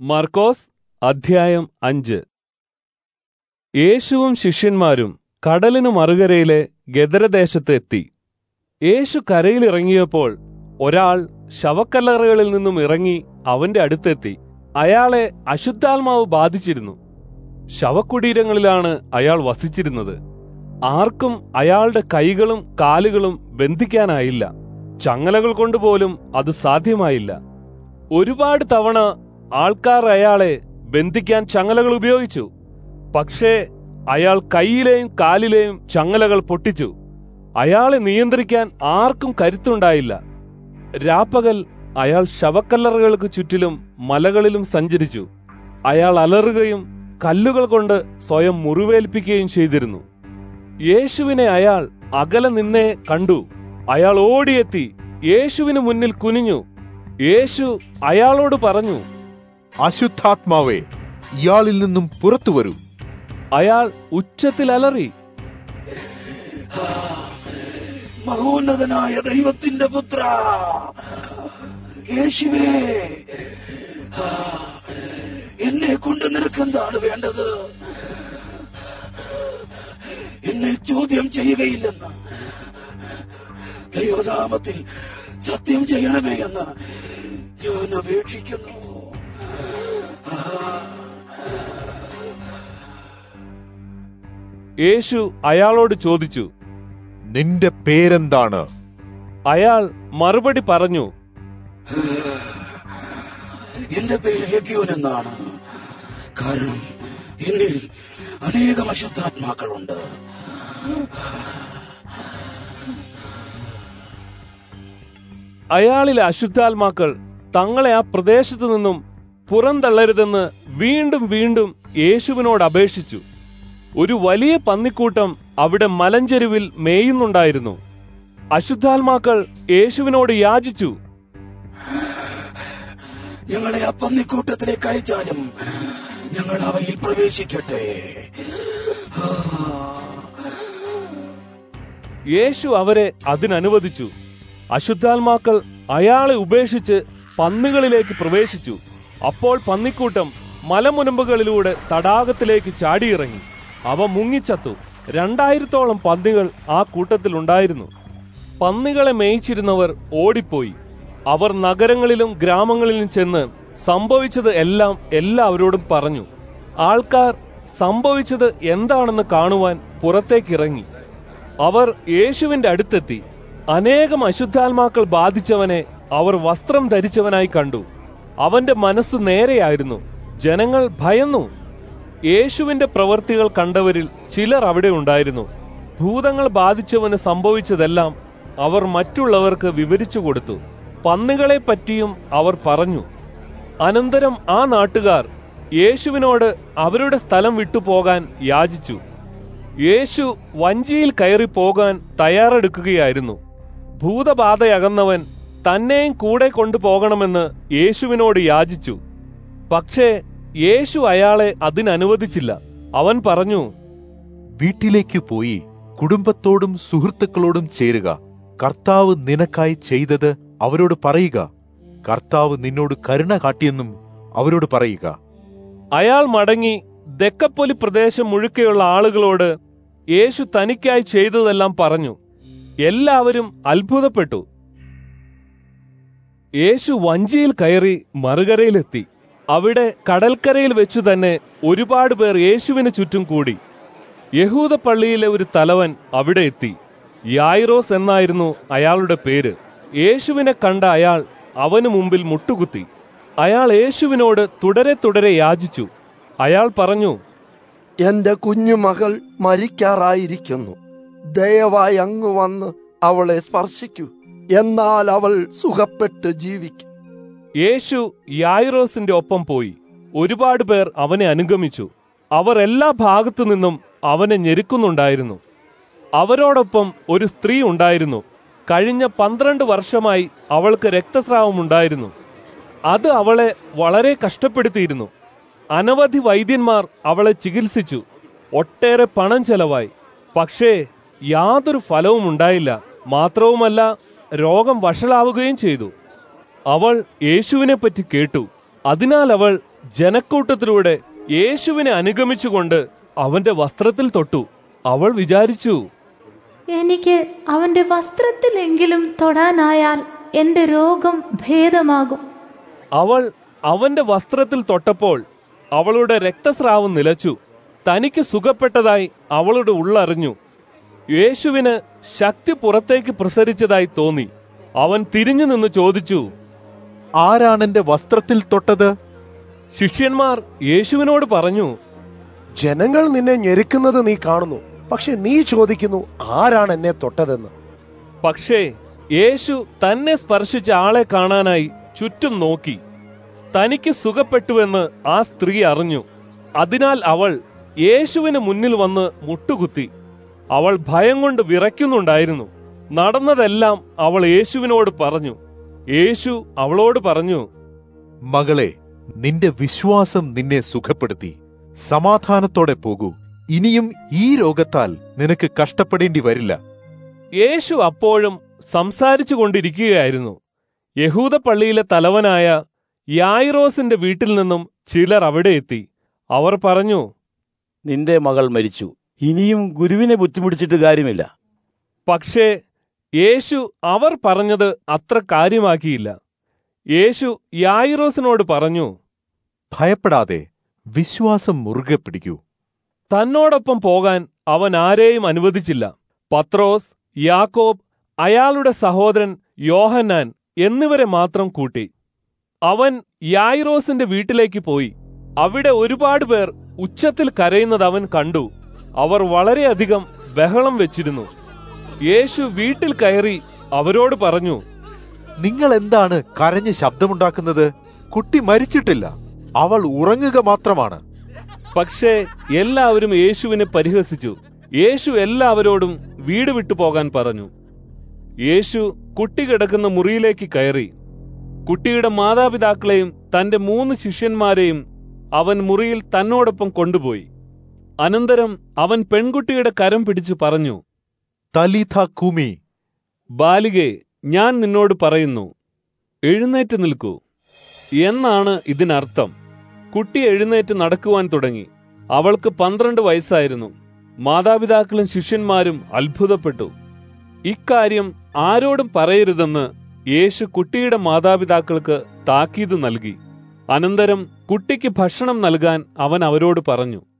മർക്കോസ് അധ്യായം 5. യേശുവും ശിഷ്യന്മാരും കടലിനു മറുകരയിലെ ഗദരദേശത്ത് എത്തി. യേശു കരയിലിറങ്ങിയപ്പോൾ ഒരാൾ ശവക്കല്ലറകളിൽ നിന്നും ഇറങ്ങി അവന്റെ അടുത്തെത്തി. അയാളെ അശുദ്ധാത്മാവ് ബാധിച്ചിരുന്നു. ശവകുടീരങ്ങളിലാണ് അയാൾ വസിച്ചിരുന്നത്. ആർക്കും അയാളുടെ കൈകളും കാലുകളും ബന്ധിക്കാനായില്ല. ചങ്ങലകൾ കൊണ്ടുപോലും അത് സാധ്യമായില്ല. ഒരുപാട് തവണ ആൾക്കാർ അയാളെ ബന്ധിക്കാൻ ചങ്ങലകൾ ഉപയോഗിച്ചു. പക്ഷേ അയാൾ കൈയിലെയും കാലിലെയും ചങ്ങലകൾ പൊട്ടിച്ചു. അയാളെ നിയന്ത്രിക്കാൻ ആർക്കും കരുത്തുണ്ടായില്ല. രാപ്പകൽ അയാൾ ശവക്കല്ലറകൾക്ക് ചുറ്റിലും മലകളിലും സഞ്ചരിച്ചു. അയാൾ അലറുകയും കല്ലുകൾ കൊണ്ട് സ്വയം മുറിവേൽപ്പിക്കുകയും ചെയ്തിരുന്നു. യേശുവിനെ അയാൾ അകലെ നിന്നേ കണ്ടു. അയാൾ ഓടിയെത്തി യേശുവിന് മുന്നിൽ കുനിഞ്ഞു. യേശു അയാളോട് പറഞ്ഞു, അശുദ്ധാത്മാവേ, ഇയാളിൽ നിന്നും പുറത്തു വരൂ. അയാൾ ഉച്ചത്തിൽ അലറി, മഹോന്നതനായ ദൈവത്തിന്റെ പുത്ര യേശുവേ, എന്നെ കൊണ്ട് നിനക്കെന്താണ് വേണ്ടത്? എന്നെ ചോദ്യം ചെയ്യുകയില്ലെന്ന് ദൈവനാമത്തിൽ സത്യം ചെയ്യണമേ എന്ന് ഞാൻ അപേക്ഷിക്കുന്നു. യേശു അയാളോട് ചോദിച്ചു, നിന്റെ പേരെന്താണ്? അയാൾ മറുപടി പറഞ്ഞു, എന്റെ പേര് ലെഗ്യോൻ എന്നാണ്. കാരണം എന്നിൽ അനേകം അശുദ്ധാത്മാക്കളുണ്ട്. അയാളിലെ അശുദ്ധാത്മാക്കൾ തങ്ങളെ ആ പ്രദേശത്തു നിന്നും പുറന്തള്ളരുതെന്ന് വീണ്ടും വീണ്ടും യേശുവിനോട് അപേക്ഷിച്ചു. ഒരു വലിയ പന്നിക്കൂട്ടം അവിടെ മലഞ്ചെരുവിൽ മേയുന്നുണ്ടായിരുന്നു. അശുദ്ധാത്മാക്കൾ യേശുവിനോട് യാചിച്ചു, ഞങ്ങളെ ആ പന്നിക്കൂട്ടത്തിലേക്ക് അയച്ചാലും ഞങ്ങൾ അവയിൽ പ്രവേശിക്കട്ടെ. യേശു അവരെ അതിനനുവദിച്ചു. അശുദ്ധാത്മാക്കൾ അയാളെ ഉപേക്ഷിച്ച് പന്നികളിലേക്ക് പ്രവേശിച്ചു. അപ്പോൾ പന്നിക്കൂട്ടം മലമുനമ്പുകളിലൂടെ തടാകത്തിലേക്ക് ചാടിയിറങ്ങി. അവ മുങ്ങിച്ചത്തു. 2000-ഓളം പന്നികൾ ആ കൂട്ടത്തിലുണ്ടായിരുന്നു. പന്നികളെ മേയിച്ചിരുന്നവർ ഓടിപ്പോയി. അവർ നഗരങ്ങളിലും ഗ്രാമങ്ങളിലും ചെന്ന് സംഭവിച്ചത് എല്ലാം എല്ലാവരോടും പറഞ്ഞു. ആൾക്കാർ സംഭവിച്ചത് എന്താണെന്ന് കാണുവാൻ പുറത്തേക്കിറങ്ങി. അവർ യേശുവിന്റെ അടുത്തെത്തി. അനേകം അശുദ്ധാത്മാക്കൾ ബാധിച്ചവനെ അവർ വസ്ത്രം ധരിച്ചവനായി കണ്ടു. അവന്റെ മനസ്സ് നേരെയായിരുന്നു. ജനങ്ങൾ ഭയന്നു. യേശുവിന്റെ പ്രവൃത്തികൾ കണ്ടവരിൽ ചിലർ അവിടെ ഉണ്ടായിരുന്നു. ഭൂതങ്ങൾ ബാധിച്ചവന് സംഭവിച്ചതെല്ലാം അവർ മറ്റുള്ളവർക്ക് വിവരിച്ചു കൊടുത്തു. പന്നികളെ പറ്റിയും അവർ പറഞ്ഞു. അനന്തരം ആ നാട്ടുകാർ യേശുവിനോട് അവരുടെ സ്ഥലം വിട്ടുപോകാൻ യാചിച്ചു. യേശു വഞ്ചിയിൽ കയറി പോകാൻ തയ്യാറെടുക്കുകയായിരുന്നു. ഭൂതബാധയകന്നവൻ തന്നെയും കൂടെ കൊണ്ടുപോകണമെന്ന് യേശുവിനോട് യാചിച്ചു. പക്ഷേ യേശു അയാളെ അതിനനുവദിച്ചില്ല. അവൻ പറഞ്ഞു, വീട്ടിലേക്ക് പോയി കുടുംബത്തോടും സുഹൃത്തുക്കളോടും ചേരുക. കർത്താവ് നിനക്കായി ചെയ്തത് അവരോട് പറയുക. കർത്താവ് നിന്നോട് കരുണ കാട്ടിയെന്നും അവരോട് പറയുക. അയാൾ മടങ്ങി ദെക്കപ്പൊലി പ്രദേശം മുഴുക്കെയുള്ള ആളുകളോട് യേശു തനിക്കായി ചെയ്തതെല്ലാം പറഞ്ഞു. എല്ലാവരും അത്ഭുതപ്പെട്ടു. യേശു വഞ്ചിയിൽ കയറി മറുകരയിലെത്തി. അവിടെ കടൽക്കരയിൽ വെച്ചു തന്നെ ഒരുപാട് പേർ യേശുവിന് ചുറ്റും കൂടി. യഹൂദ പള്ളിയിലെ ഒരു തലവൻ അവിടെ എത്തി. യായിറോസ് എന്നായിരുന്നു അയാളുടെ പേര്. യേശുവിനെ കണ്ട അയാൾ അവന് മുമ്പിൽ മുട്ടുകുത്തി. അയാൾ യേശുവിനോട് തുടരെ യാചിച്ചു. അയാൾ പറഞ്ഞു, എന്റെ കുഞ്ഞുമകൾ മരിക്കാറായിരിക്കുന്നു. ദയവായി അങ്ങ് വന്ന് അവളെ സ്പർശിക്കൂ. എന്നാൽ അവൾ സുഖപ്പെട്ട് ജീവിക്കും. യേശു യായിറോസിന്റെ ഒപ്പം പോയി. ഒരുപാട് പേർ അവനെ അനുഗമിച്ചു. അവർ എല്ലാ ഭാഗത്തു നിന്നും അവനെ ഞെരുക്കുന്നുണ്ടായിരുന്നു. അവരോടൊപ്പം ഒരു സ്ത്രീ ഉണ്ടായിരുന്നു. കഴിഞ്ഞ 12 വർഷമായി അവൾക്ക് രക്തസ്രാവമുണ്ടായിരുന്നു. അത് അവളെ വളരെ കഷ്ടപ്പെടുത്തിയിരുന്നു. അനവധി വൈദ്യന്മാർ അവളെ ചികിത്സിച്ചു. ഒട്ടേറെ പണം ചെലവായി. പക്ഷേ യാതൊരു ഫലവും ഉണ്ടായില്ല. മാത്രവുമല്ല, രോഗം വഷളാവുകയും ചെയ്തു. അവൾ യേശുവിനെ പറ്റി കേട്ടു. അതിനാൽ അവൾ ജനക്കൂട്ടത്തിലൂടെ യേശുവിനെ അനുഗമിച്ചുകൊണ്ട് അവന്റെ വസ്ത്രത്തിൽ തൊട്ടു. അവൾ വിചാരിച്ചു, എനിക്ക് അവന്റെ വസ്ത്രത്തിലെങ്കിലും തൊടാനായാൽ എന്റെ രോഗം ഭേദമാകും. അവൾ അവന്റെ വസ്ത്രത്തിൽ തൊട്ടപ്പോൾ അവളുടെ രക്തസ്രാവം നിലച്ചു. തനിക്ക് സുഖപ്പെട്ടതായി അവളുടെ ഉള്ളറിഞ്ഞു. യേശുവിന് ശക്തി പുറത്തേക്ക് പ്രസരിച്ചതായി തോന്നി. അവൻ തിരിഞ്ഞു നിന്ന് ചോദിച്ചു, ആരാണെന്റെ വസ്ത്രത്തിൽ തൊട്ടത്? ശിഷ്യന്മാർ യേശുവിനോട് പറഞ്ഞു, ജനങ്ങൾ നിന്നെ ഞെരുക്കുന്നത് നീ കാണുന്നു, പക്ഷെ നീ ചോദിക്കുന്നു ആരാണ് എന്നെ തൊട്ടതെന്ന്. പക്ഷേ യേശു തന്നെ സ്പർശിച്ച ആളെ കാണാനായി ചുറ്റും നോക്കി. തനിക്ക് സുഖപ്പെട്ടുവെന്ന് ആ സ്ത്രീ അറിഞ്ഞു. അതിനാൽ അവൾ യേശുവിന് മുന്നിൽ വന്ന് മുട്ടുകുത്തി. അവൾ ഭയം കൊണ്ട് വിറയ്ക്കുന്നുണ്ടായിരുന്നു. നടന്നതെല്ലാം അവൾ യേശുവിനോട് പറഞ്ഞു. യേശു അവളോട് പറഞ്ഞു, മകളെ, നിന്റെ വിശ്വാസം നിന്നെ സുഖപ്പെടുത്തി. സമാധാനത്തോടെ പോകൂ. ഇനിയും ഈ രോഗത്താൽ നിനക്ക് കഷ്ടപ്പെടേണ്ടി വരില്ല. യേശു അപ്പോഴും സംസാരിച്ചു കൊണ്ടിരിക്കുകയായിരുന്നു. യഹൂദ പള്ളിയിലെ തലവനായ യായിറോസിന്റെ വീട്ടിൽ നിന്നും ചിലർ അവിടെ എത്തി. അവർ പറഞ്ഞു, നിന്റെ മകൾ മരിച്ചു, ഇനിയും ഗുരുവിനെ ബുദ്ധിമുട്ടിച്ചിട്ട് കാര്യമില്ല. പക്ഷേ യേശു അവർ പറഞ്ഞത് അത്ര കാര്യമാക്കിയില്ല. യേശു യായിറോസിനോട് പറഞ്ഞു, ഭയപ്പെടാതെ വിശ്വാസം മുറുകെ പിടിക്കൂ. തന്നോടൊപ്പം പോകാൻ അവൻ ആരെയും അനുവദിച്ചില്ല. പത്രോസ്, യാക്കോബ്, അയാളുടെ സഹോദരൻ യോഹന്നാൻ എന്നിവരെ മാത്രം കൂട്ടി. അവൻ യായിറോസിന്റെ വീട്ടിലേക്ക് പോയി. അവിടെ ഒരുപാട് പേർ ഉച്ചത്തിൽ കരയുന്നത് അവൻ കണ്ടു. അവർ വളരെയധികം ബഹളം വെച്ചിരുന്നു. യേശു വീട്ടിൽ കയറി അവരോട് പറഞ്ഞു, നിങ്ങൾ എന്താണ് കരഞ്ഞ് ശബ്ദമുണ്ടാക്കുന്നത്? കുട്ടി മരിച്ചിട്ടില്ല, അവൾ ഉറങ്ങുക മാത്രമാണ്. പക്ഷേ എല്ലാവരും യേശുവിനെ പരിഹസിച്ചു. യേശു എല്ലാവരോടും വീട് വിട്ടു പോകാൻ പറഞ്ഞു. യേശു കുട്ടി കിടക്കുന്ന മുറിയിലേക്ക് കയറി. കുട്ടിയുടെ മാതാപിതാക്കളെയും തന്റെ 3 ശിഷ്യന്മാരെയും അവൻ മുറിയിൽ തന്നോടൊപ്പം കൊണ്ടുപോയി. അനന്തരം അവൻ പെൺകുട്ടിയുടെ കരം പിടിച്ചു പറഞ്ഞു, തലീഥ കൂമി, ബാലികേ, ഞാൻ നിന്നോട് പറയുന്നു, എഴുന്നേറ്റ് നിൽക്കൂ എന്നാണ് ഇതിനർത്ഥം. കുട്ടി എഴുന്നേറ്റ് നടക്കുവാൻ തുടങ്ങി. അവൾക്ക് 12 വയസ്സായിരുന്നു. മാതാപിതാക്കളും ശിഷ്യന്മാരും അത്ഭുതപ്പെട്ടു. ഇക്കാര്യം ആരോടും പറയരുതെന്ന് യേശു കുട്ടിയുടെ മാതാപിതാക്കൾക്ക് താക്കീത് നൽകി. അനന്തരം കുട്ടിക്ക് ഭക്ഷണം നൽകാൻ അവൻ അവരോട് പറഞ്ഞു.